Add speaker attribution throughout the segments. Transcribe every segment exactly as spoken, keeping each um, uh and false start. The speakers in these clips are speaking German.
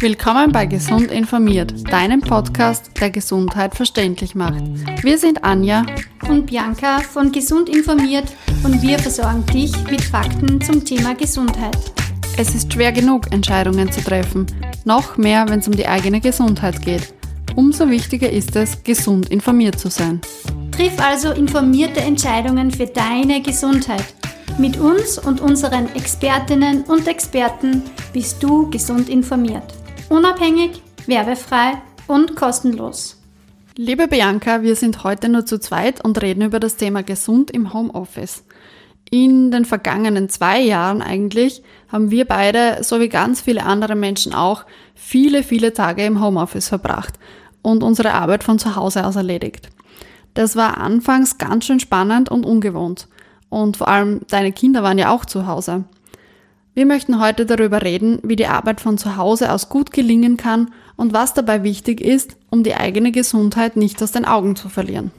Speaker 1: Willkommen bei Gesund informiert, deinem Podcast, der Gesundheit verständlich macht. Wir sind Anja
Speaker 2: und Bianca von Gesund informiert und wir versorgen dich mit Fakten zum Thema Gesundheit.
Speaker 1: Es ist schwer genug, Entscheidungen zu treffen, noch mehr, wenn es um die eigene Gesundheit geht. Umso wichtiger ist es, gesund informiert zu sein.
Speaker 2: Triff also informierte Entscheidungen für deine Gesundheit. Mit uns und unseren Expertinnen und Experten bist du gesund informiert. Unabhängig, werbefrei und kostenlos.
Speaker 1: Liebe Bianca, wir sind heute nur zu zweit und reden über das Thema gesund im Homeoffice. In den vergangenen zwei Jahren eigentlich haben wir beide, so wie ganz viele andere Menschen auch, viele, viele Tage im Homeoffice verbracht und unsere Arbeit von zu Hause aus erledigt. Das war anfangs ganz schön spannend und ungewohnt. Und vor allem deine Kinder waren ja auch zu Hause. Wir möchten heute darüber reden, wie die Arbeit von zu Hause aus gut gelingen kann und was dabei wichtig ist, um die eigene Gesundheit nicht aus den Augen zu verlieren.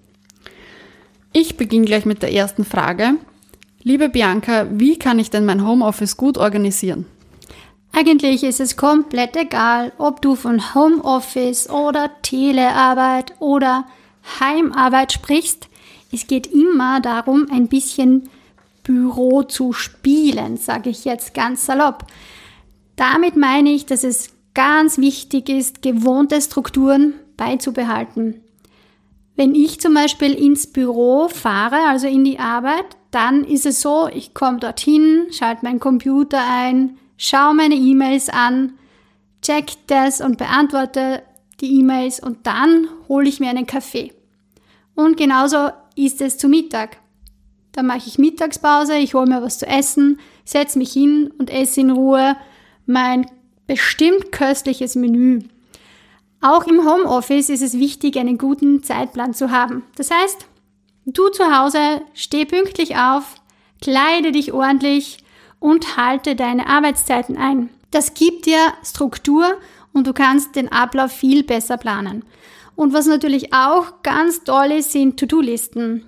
Speaker 1: Ich beginne gleich mit der ersten Frage. Liebe Bianca, wie kann ich denn mein Homeoffice gut organisieren?
Speaker 2: Eigentlich ist es komplett egal, ob du von Homeoffice oder Telearbeit oder Heimarbeit sprichst. Es geht immer darum, ein bisschen Büro zu spielen, sage ich jetzt ganz salopp. Damit meine ich, dass es ganz wichtig ist, gewohnte Strukturen beizubehalten. Wenn ich zum Beispiel ins Büro fahre, also in die Arbeit, dann ist es so, ich komme dorthin, schalte meinen Computer ein, schaue meine E-Mails an, check das und beantworte die E-Mails und dann hole ich mir einen Kaffee. Und genauso ist es zu Mittag. Dann mache ich Mittagspause, ich hole mir was zu essen, setze mich hin und esse in Ruhe mein bestimmt köstliches Menü. Auch im Homeoffice ist es wichtig, einen guten Zeitplan zu haben. Das heißt, du zu Hause steh pünktlich auf, kleide dich ordentlich und halte deine Arbeitszeiten ein. Das gibt dir Struktur und du kannst den Ablauf viel besser planen. Und was natürlich auch ganz toll ist, sind To-Do-Listen.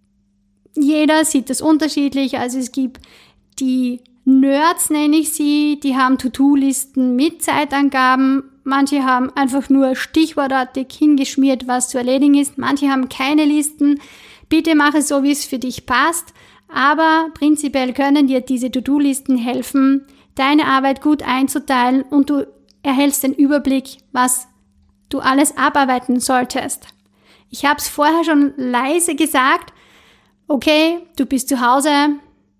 Speaker 2: Jeder sieht das unterschiedlich, also es gibt die Nerds, nenne ich sie, die haben To-Do-Listen mit Zeitangaben. Manche haben einfach nur stichwortartig hingeschmiert, was zu erledigen ist. Manche haben keine Listen. Bitte mache es so, wie es für dich passt. Aber prinzipiell können dir diese To-Do-Listen helfen, deine Arbeit gut einzuteilen und du erhältst den Überblick, was du alles abarbeiten solltest. Ich habe es vorher schon leise gesagt. Okay, du bist zu Hause.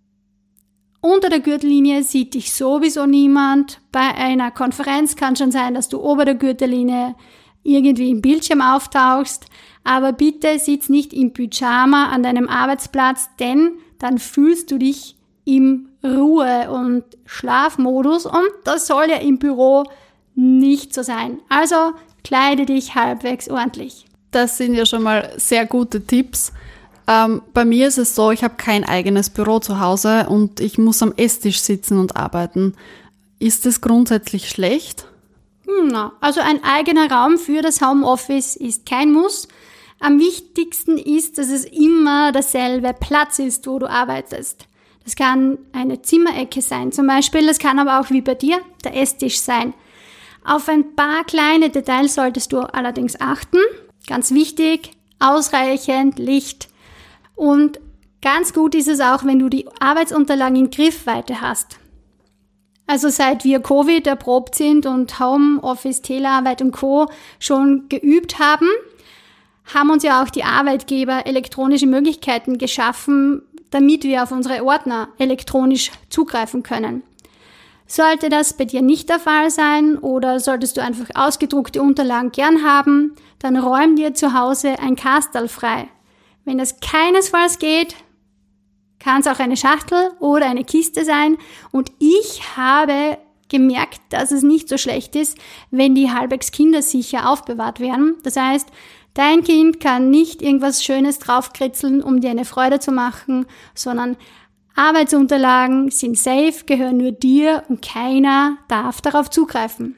Speaker 2: Unter der Gürtellinie sieht dich sowieso niemand. Bei einer Konferenz kann schon sein, dass du ober der Gürtellinie irgendwie im Bildschirm auftauchst. Aber bitte sitz nicht im Pyjama an deinem Arbeitsplatz, denn dann fühlst du dich im Ruhe- und Schlafmodus und das soll ja im Büro nicht so sein. Also kleide dich halbwegs ordentlich.
Speaker 1: Das sind ja schon mal sehr gute Tipps. Ähm, bei mir ist es so, ich habe kein eigenes Büro zu Hause und ich muss am Esstisch sitzen und arbeiten. Ist das grundsätzlich schlecht?
Speaker 2: Na, also ein eigener Raum für das Homeoffice ist kein Muss. Am wichtigsten ist, dass es immer derselbe Platz ist, wo du arbeitest. Das kann eine Zimmerecke sein zum Beispiel, das kann aber auch wie bei dir der Esstisch sein. Auf ein paar kleine Details solltest du allerdings achten. Ganz wichtig, ausreichend Licht. Und ganz gut ist es auch, wenn du die Arbeitsunterlagen in Griffweite hast. Also seit wir Covid erprobt sind und Homeoffice, Telearbeit und Co. schon geübt haben, haben uns ja auch die Arbeitgeber elektronische Möglichkeiten geschaffen, damit wir auf unsere Ordner elektronisch zugreifen können. Sollte das bei dir nicht der Fall sein oder solltest du einfach ausgedruckte Unterlagen gern haben, dann räum dir zu Hause ein Kasterl frei. Wenn das keinesfalls geht, kann es auch eine Schachtel oder eine Kiste sein. Und ich habe gemerkt, dass es nicht so schlecht ist, wenn die halbwegs kindersicher aufbewahrt werden. Das heißt, dein Kind kann nicht irgendwas Schönes draufkritzeln, um dir eine Freude zu machen, sondern Arbeitsunterlagen sind safe, gehören nur dir und keiner darf darauf zugreifen.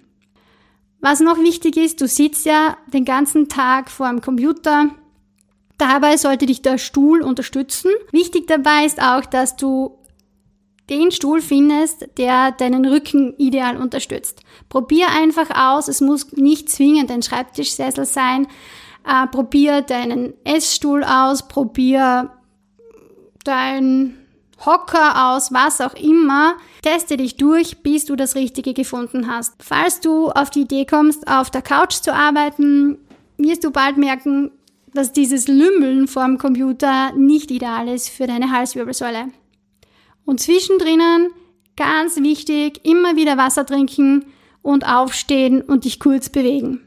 Speaker 2: Was noch wichtig ist, du sitzt ja den ganzen Tag vor dem Computer. Dabei sollte dich der Stuhl unterstützen. Wichtig dabei ist auch, dass du den Stuhl findest, der deinen Rücken ideal unterstützt. Probier einfach aus, es muss nicht zwingend ein Schreibtischsessel sein. Äh, probier deinen Essstuhl aus, probier dein Hocker aus, was auch immer. Teste dich durch, bis du das Richtige gefunden hast. Falls du auf die Idee kommst, auf der Couch zu arbeiten, wirst du bald merken, dass dieses Lümmeln vorm Computer nicht ideal ist für deine Halswirbelsäule. Und zwischendrin, ganz wichtig, immer wieder Wasser trinken und aufstehen und dich kurz bewegen.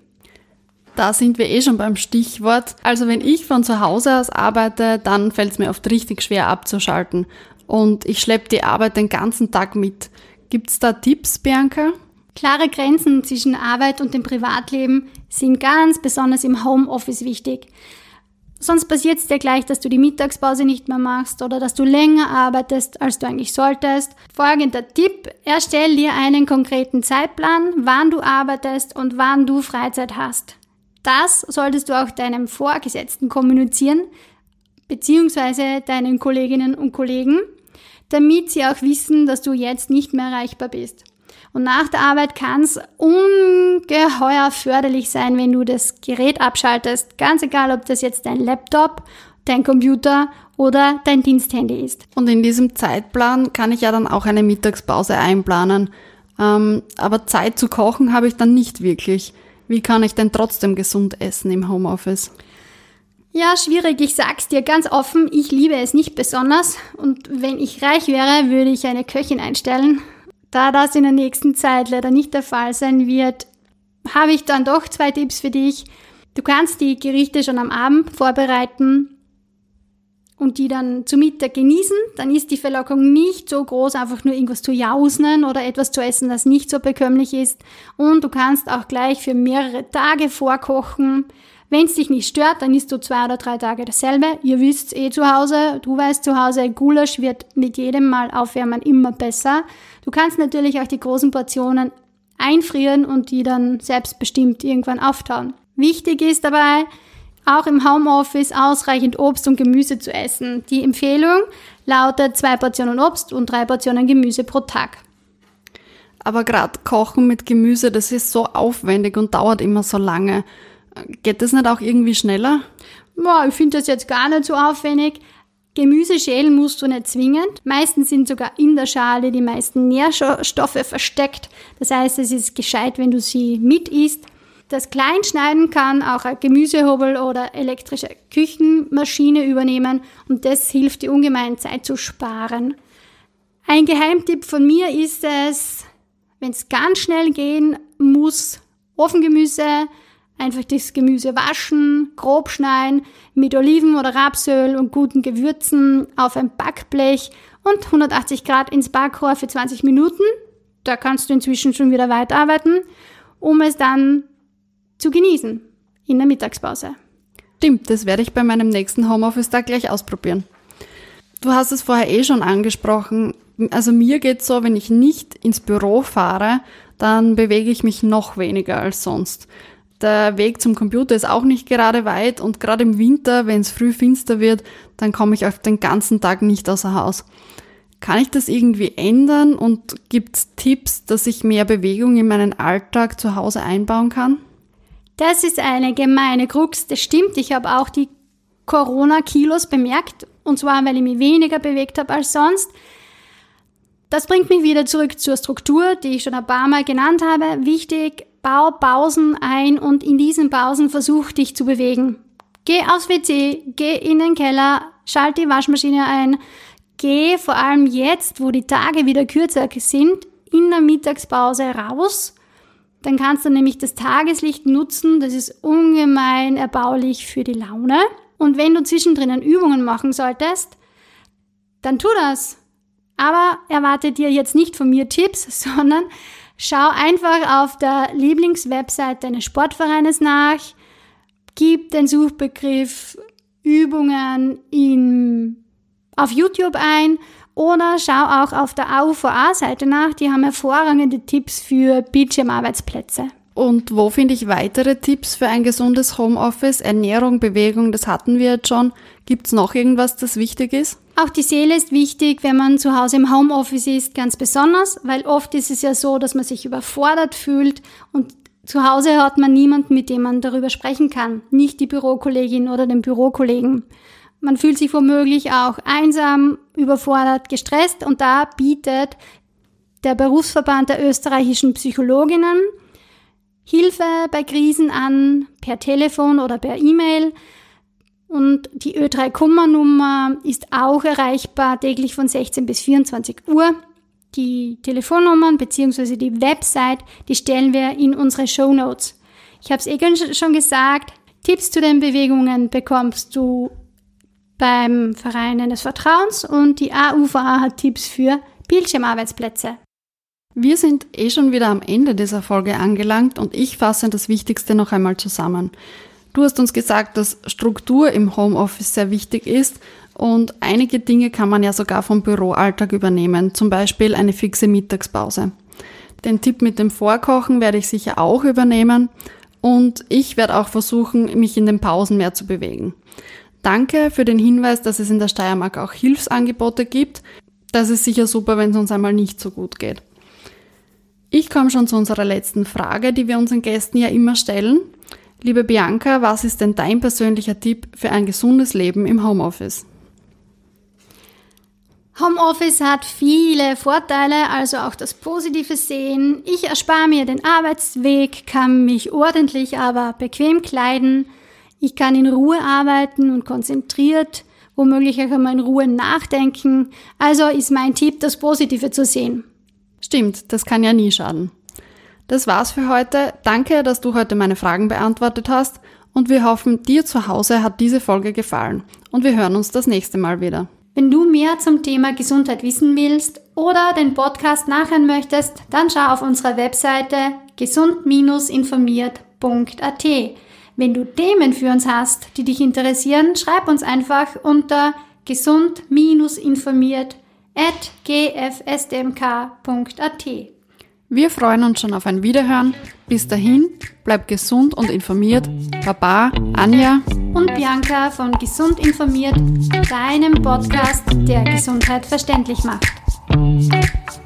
Speaker 1: Da sind wir eh schon beim Stichwort. Also wenn ich von zu Hause aus arbeite, dann fällt es mir oft richtig schwer abzuschalten. Und ich schleppe die Arbeit den ganzen Tag mit. Gibt's da Tipps, Bianca?
Speaker 2: Klare Grenzen zwischen Arbeit und dem Privatleben sind ganz besonders im Homeoffice wichtig. Sonst passiert es dir gleich, dass du die Mittagspause nicht mehr machst oder dass du länger arbeitest, als du eigentlich solltest. Folgender Tipp: Erstell dir einen konkreten Zeitplan, wann du arbeitest und wann du Freizeit hast. Das solltest du auch deinem Vorgesetzten kommunizieren, beziehungsweise deinen Kolleginnen und Kollegen, damit sie auch wissen, dass du jetzt nicht mehr erreichbar bist. Und nach der Arbeit kann es ungeheuer förderlich sein, wenn du das Gerät abschaltest. Ganz egal, ob das jetzt dein Laptop, dein Computer oder dein Diensthandy ist.
Speaker 1: Und in diesem Zeitplan kann ich ja dann auch eine Mittagspause einplanen. Ähm, aber Zeit zu kochen habe ich dann nicht wirklich. Wie kann ich denn trotzdem gesund essen im Homeoffice?
Speaker 2: Ja, schwierig. Ich sag's dir ganz offen, ich liebe es nicht besonders. Und wenn ich reich wäre, würde ich eine Köchin einstellen. Da das in der nächsten Zeit leider nicht der Fall sein wird, habe ich dann doch zwei Tipps für dich. Du kannst die Gerichte schon am Abend vorbereiten und die dann zu Mittag genießen. Dann ist die Verlockung nicht so groß, einfach nur irgendwas zu jausen oder etwas zu essen, das nicht so bekömmlich ist. Und du kannst auch gleich für mehrere Tage vorkochen. Wenn es dich nicht stört, dann isst du zwei oder drei Tage dasselbe. Ihr wisst eh zu Hause, du weißt zu Hause, Gulasch wird mit jedem Mal aufwärmen immer besser. Du kannst natürlich auch die großen Portionen einfrieren und die dann selbstbestimmt irgendwann auftauen. Wichtig ist dabei, auch im Homeoffice ausreichend Obst und Gemüse zu essen. Die Empfehlung lautet zwei Portionen Obst und drei Portionen Gemüse pro Tag.
Speaker 1: Aber gerade Kochen mit Gemüse, das ist so aufwendig und dauert immer so lange. Geht das nicht auch irgendwie schneller?
Speaker 2: Ja, ich finde das jetzt gar nicht so aufwendig. Gemüse schälen musst du nicht zwingend. Meistens sind sogar in der Schale die meisten Nährstoffe versteckt. Das heißt, es ist gescheit, wenn du sie mit isst. Das Kleinschneiden kann auch ein Gemüsehobel oder elektrische Küchenmaschine übernehmen und das hilft dir ungemein, Zeit zu sparen. Ein Geheimtipp von mir ist es, wenn es ganz schnell gehen muss, Ofengemüse, einfach das Gemüse waschen, grob schneiden, mit Oliven oder Rapsöl und guten Gewürzen auf ein Backblech und hundertachtzig Grad ins Backrohr für zwanzig Minuten. Da kannst du inzwischen schon wieder weiterarbeiten, um es dann zu genießen in der Mittagspause.
Speaker 1: Stimmt, das werde ich bei meinem nächsten Homeoffice-Tag gleich ausprobieren. Du hast es vorher eh schon angesprochen. Also mir geht's so, wenn ich nicht ins Büro fahre, dann bewege ich mich noch weniger als sonst. Der Weg zum Computer ist auch nicht gerade weit und gerade im Winter, wenn es früh finster wird, dann komme ich auf den ganzen Tag nicht außer Haus. Kann ich das irgendwie ändern und gibt's Tipps, dass ich mehr Bewegung in meinen Alltag zu Hause einbauen kann?
Speaker 2: Das ist eine gemeine Krux, das stimmt. Ich habe auch die Corona-Kilos bemerkt, und zwar, weil ich mich weniger bewegt habe als sonst. Das bringt mich wieder zurück zur Struktur, die ich schon ein paar Mal genannt habe. Wichtig, bau Pausen ein und in diesen Pausen versuch dich zu bewegen. Geh aufs W C, geh in den Keller, schalt die Waschmaschine ein, geh vor allem jetzt, wo die Tage wieder kürzer sind, in der Mittagspause raus. Dann kannst du nämlich das Tageslicht nutzen, das ist ungemein erbaulich für die Laune. Und wenn du zwischendrin Übungen machen solltest, dann tu das. Aber erwarte dir jetzt nicht von mir Tipps, sondern schau einfach auf der Lieblingswebsite deines Sportvereines nach, gib den Suchbegriff Übungen in, auf YouTube ein oder schau auch auf der A U V A-Seite nach, die haben hervorragende Tipps für Bildschirmarbeitsplätze.
Speaker 1: Und wo finde ich weitere Tipps für ein gesundes Homeoffice? Ernährung, Bewegung, das hatten wir jetzt schon. Gibt es noch irgendwas, das wichtig ist?
Speaker 2: Auch die Seele ist wichtig, wenn man zu Hause im Homeoffice ist, ganz besonders, weil oft ist es ja so, dass man sich überfordert fühlt und zu Hause hat man niemanden, mit dem man darüber sprechen kann. Nicht die Bürokollegin oder den Bürokollegen. Man fühlt sich womöglich auch einsam, überfordert, gestresst und da bietet der Berufsverband der österreichischen Psychologinnen Hilfe bei Krisen an, per Telefon oder per E-Mail. Und die Ö drei Kummer-Nummer ist auch erreichbar täglich von sechzehn bis vierundzwanzig Uhr. Die Telefonnummern bzw. die Website, die stellen wir in unsere Shownotes. Ich habe es eh schon gesagt, Tipps zu den Bewegungen bekommst du beim Verein deines Vertrauens und die A U V A hat Tipps für Bildschirmarbeitsplätze.
Speaker 1: Wir sind eh schon wieder am Ende dieser Folge angelangt und ich fasse das Wichtigste noch einmal zusammen. Du hast uns gesagt, dass Struktur im Homeoffice sehr wichtig ist und einige Dinge kann man ja sogar vom Büroalltag übernehmen, zum Beispiel eine fixe Mittagspause. Den Tipp mit dem Vorkochen werde ich sicher auch übernehmen und ich werde auch versuchen, mich in den Pausen mehr zu bewegen. Danke für den Hinweis, dass es in der Steiermark auch Hilfsangebote gibt. Das ist sicher super, wenn es uns einmal nicht so gut geht. Ich komme schon zu unserer letzten Frage, die wir unseren Gästen ja immer stellen. Liebe Bianca, was ist denn dein persönlicher Tipp für ein gesundes Leben im Homeoffice?
Speaker 2: Homeoffice hat viele Vorteile, also auch das Positive sehen. Ich erspare mir den Arbeitsweg, kann mich ordentlich, aber bequem kleiden. Ich kann in Ruhe arbeiten und konzentriert, womöglich auch einmal in Ruhe nachdenken. Also ist mein Tipp, das Positive zu sehen.
Speaker 1: Stimmt, das kann ja nie schaden. Das war's für heute. Danke, dass du heute meine Fragen beantwortet hast und wir hoffen, dir zu Hause hat diese Folge gefallen und wir hören uns das nächste Mal wieder.
Speaker 2: Wenn du mehr zum Thema Gesundheit wissen willst oder den Podcast nachhören möchtest, dann schau auf unserer Webseite gesund informiert punkt a t. Wenn du Themen für uns hast, die dich interessieren, schreib uns einfach unter gesund informiert at g f s d m k punkt a t.
Speaker 1: Wir freuen uns schon auf ein Wiederhören. Bis dahin, bleib gesund und informiert. Baba, Anja
Speaker 2: und Bianca von Gesund informiert, deinem Podcast, der Gesundheit verständlich macht.